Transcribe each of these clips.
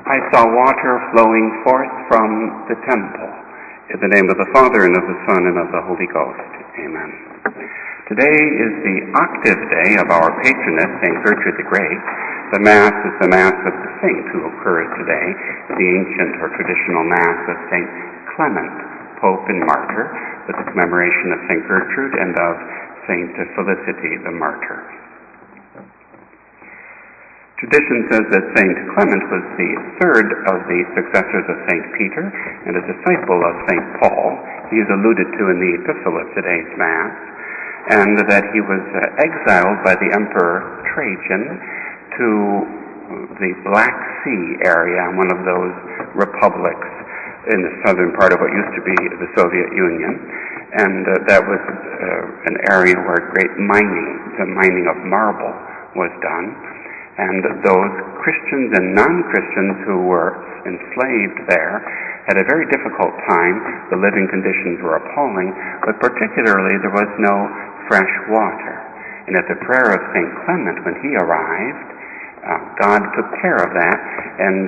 I saw water flowing forth from the temple. In the name of the Father, and of the Son, and of the Holy Ghost. Amen. Today is the octave day of our patroness, St. Gertrude the Great. The Mass is the Mass of the saint who occurs today, the ancient or traditional Mass of St. Clement, Pope and Martyr, with the commemoration of St. Gertrude and of St. Felicity the Martyr. Tradition says that St. Clement was the third of the successors of St. Peter and a disciple of St. Paul. He is alluded to in the epistle of today's Mass, and that he was exiled by the Emperor Trajan to the Black Sea area, one of those republics in the southern part of what used to be the Soviet Union, and that was an area where great the mining of marble was done. And those Christians and non-Christians who were enslaved there had a very difficult time. The living conditions were appalling, but particularly there was no fresh water. And at the prayer of St. Clement, when he arrived, God took care of that, and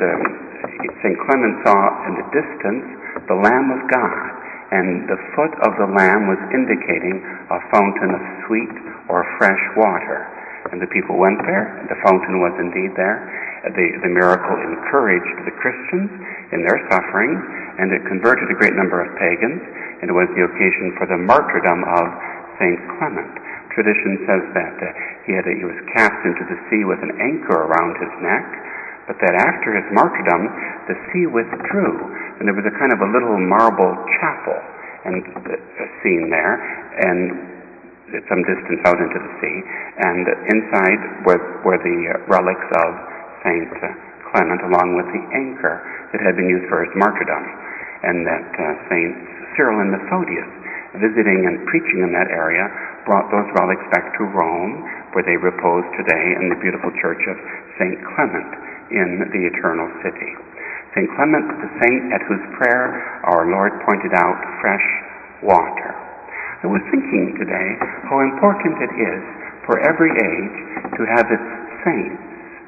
St. Clement saw in the distance the Lamb of God, and the foot of the Lamb was indicating a fountain of sweet or fresh water. And the people went there, and the fountain was indeed there. The miracle encouraged the Christians in their sufferings, and it converted a great number of pagans, and it was the occasion for the martyrdom of St. Clement. Tradition says that he was cast into the sea with an anchor around his neck, but that after his martyrdom, the sea withdrew, and there was a kind of a little marble chapel and seen there, and some distance out into the sea, and inside were the relics of St. Clement, along with the anchor that had been used for his martyrdom, and that St. Cyril and Methodius, visiting and preaching in that area, brought those relics back to Rome, where they repose today in the beautiful church of St. Clement in the Eternal City. St. Clement, the saint at whose prayer our Lord pointed out fresh water. I was thinking today how important it is for every age to have its saints,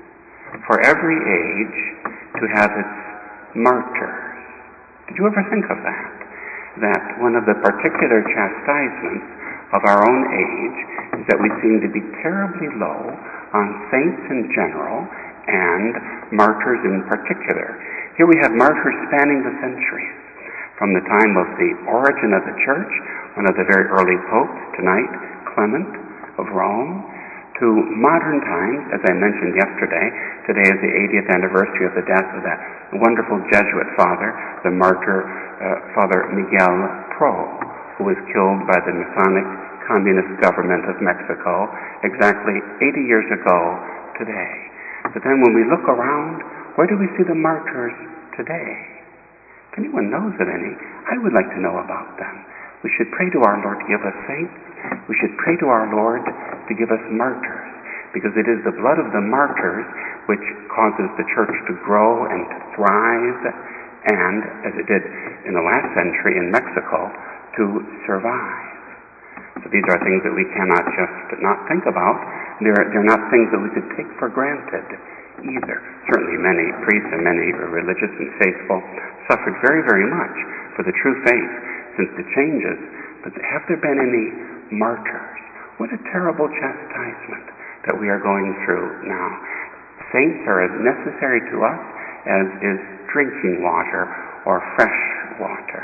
for every age to have its martyrs. Did you ever think of that? That one of the particular chastisements of our own age is that we seem to be terribly low on saints in general and martyrs in particular. Here we have martyrs spanning the centuries, from the time of the origin of the Church, one of the very early popes, tonight, Clement of Rome, to modern times, as I mentioned yesterday. Today is the 80th anniversary of the death of that wonderful Jesuit father, the martyr, Father Miguel Pro, who was killed by the Masonic Communist government of Mexico exactly 80 years ago today. But then when we look around, where do we see the martyrs today? If anyone knows of any, I would like to know about them. We should pray to our Lord to give us saints. We should pray to our Lord to give us martyrs, because it is the blood of the martyrs which causes the church to grow and to thrive, and, as it did in the last century in Mexico, to survive. So these are things that we cannot just not think about. They're not things that we could take for granted either. Certainly many priests and many religious and faithful suffered very, very much for the true faith since the changes, but have there been any martyrs? What a terrible chastisement that we are going through now. Saints are as necessary to us as is drinking water or fresh water.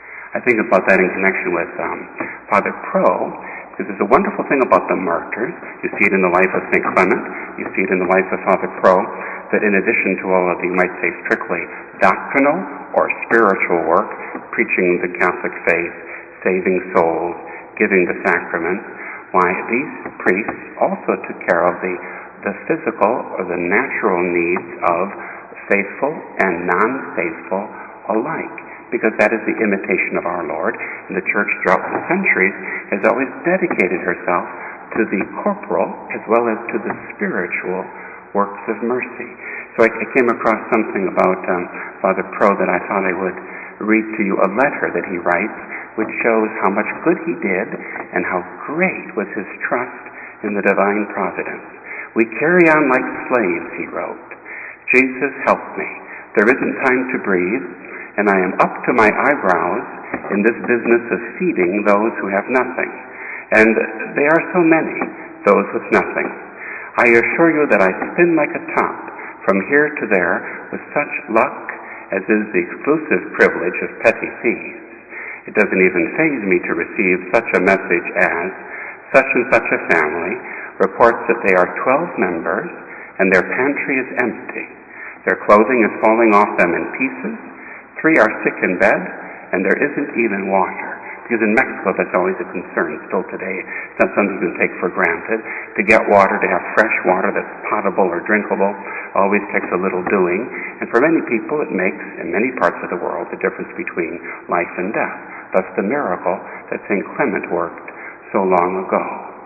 I think about that in connection with Father Pro, because there's a wonderful thing about the martyrs. You see it in the life of St. Clement, you see it in the life of Father Pro, that in addition to all of the, you might say, strictly doctrinal or spiritual work, preaching the Catholic faith, saving souls, giving the sacraments, why these priests also took care of the physical or the natural needs of faithful and non-faithful alike, because that is the imitation of our Lord, and the Church throughout the centuries has always dedicated herself to the corporal as well as to the spiritual works of mercy. So I came across something about Father Pro that I thought I would read to you, a letter that he writes, which shows how much good he did and how great was his trust in the divine providence. "We carry on like slaves," he wrote. "Jesus help me. There isn't time to breathe, and I am up to my eyebrows in this business of feeding those who have nothing. And they are so many, those with nothing. I assure you that I spin like a top from here to there with such luck as is the exclusive privilege of petty thieves. It doesn't even faze me to receive such a message as, such and such a family reports that they are 12 members and their pantry is empty. Their clothing is falling off them in pieces. 3 are sick in bed, and there isn't even water. Because in Mexico, that's always a concern still today. It's not something you can take for granted. To get water, to have fresh water that's potable or drinkable, always takes a little doing. And for many people, it makes, in many parts of the world, the difference between life and death. Thus the miracle that St. Clement worked so long ago.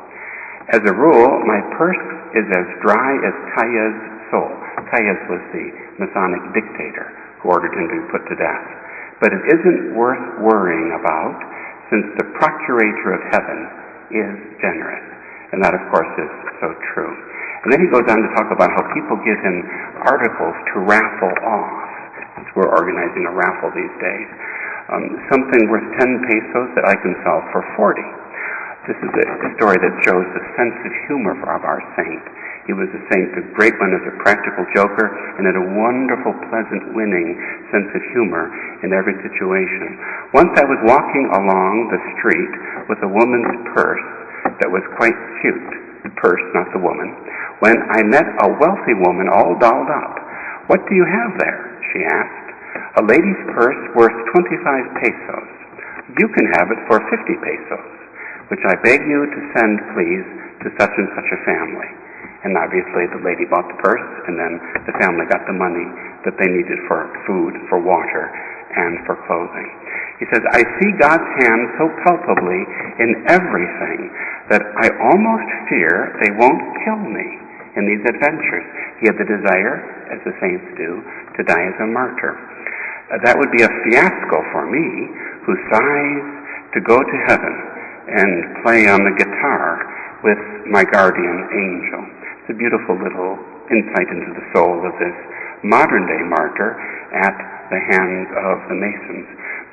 As a rule, my purse is as dry as Calles' soul. Calles was the Masonic dictator who ordered him to be put to death. But it isn't worth worrying about, since the procurator of heaven is generous. And that, of course, is so true. And then he goes on to talk about how people give him articles to raffle off. Since we're organizing a raffle these days. Something worth 10 pesos that I can sell for 40. This is a story that shows the sense of humor of our saint. He was a saint, a great one as a practical joker, and had a wonderful, pleasant, winning sense of humor in every situation. Once I was walking along the street with a woman's purse that was quite cute, the purse, not the woman, when I met a wealthy woman all dolled up. "What do you have there?" she asked. "A lady's purse worth 25 pesos. You can have it for 50 pesos, which I beg you to send, please, to such and such a family." And obviously the lady bought the purse, and then the family got the money that they needed for food, for water, and for clothing. He says, "I see God's hand so palpably in everything that I almost fear they won't kill me in these adventures." He had the desire, as the saints do, to die as a martyr. That would be a fiasco for me, who sighs to go to heaven and play on the guitar with my guardian angel. It's a beautiful little insight into the soul of this modern-day martyr at the hands of the Masons.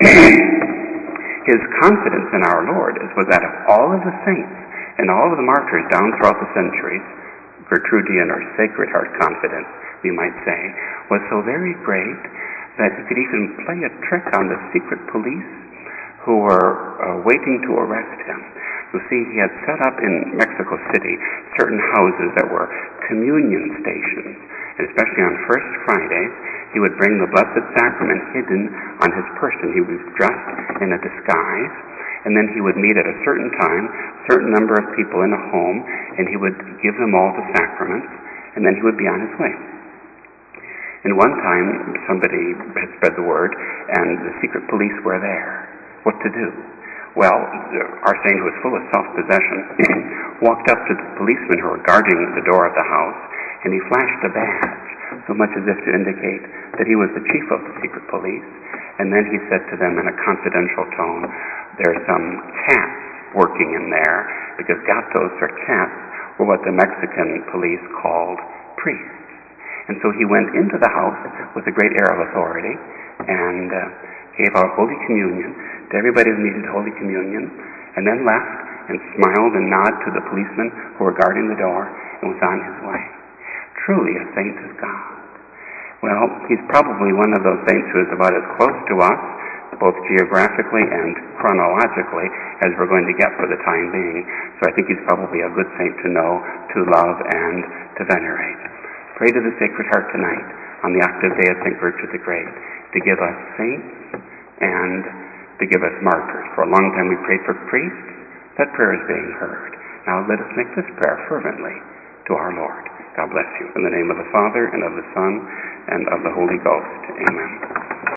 His confidence in our Lord was that of all of the saints and all of the martyrs down throughout the centuries, Gertrudian or Sacred Heart confidence, we might say, was so very great that he could even play a trick on the secret police who were waiting to arrest him. You see, he had set up in Mexico City certain houses that were communion stations, and especially on First Fridays, he would bring the Blessed Sacrament hidden on his person. He was dressed in a disguise, and then he would meet at a certain time, a certain number of people in a home, and he would give them all the sacraments, and then he would be on his way. And one time, somebody had spread the word, and the secret police were there. What to do? Well, our saint, who was full of self-possession, walked up to the policemen who were guarding the door of the house, and he flashed a badge, so much as if to indicate that he was the chief of the secret police. And then he said to them in a confidential tone, "There's some cats working in there," because gatos, or cats, were what the Mexican police called priests. And so he went into the house with a great air of authority and gave out Holy Communion to everybody who needed Holy Communion, and then left and smiled and nodded to the policemen who were guarding the door and was on his way. Truly a saint of God. Well, he's probably one of those saints who is about as close to us, both geographically and chronologically, as we're going to get for the time being. So I think he's probably a good saint to know, to love, and to venerate. Pray to the Sacred Heart tonight on the octave day of St. Gertrude the Great to give us saints and to give us martyrs. For a long time we prayed for priests. That prayer is being heard. Now let us make this prayer fervently to our Lord. God bless you. In the name of the Father, and of the Son, and of the Holy Ghost. Amen.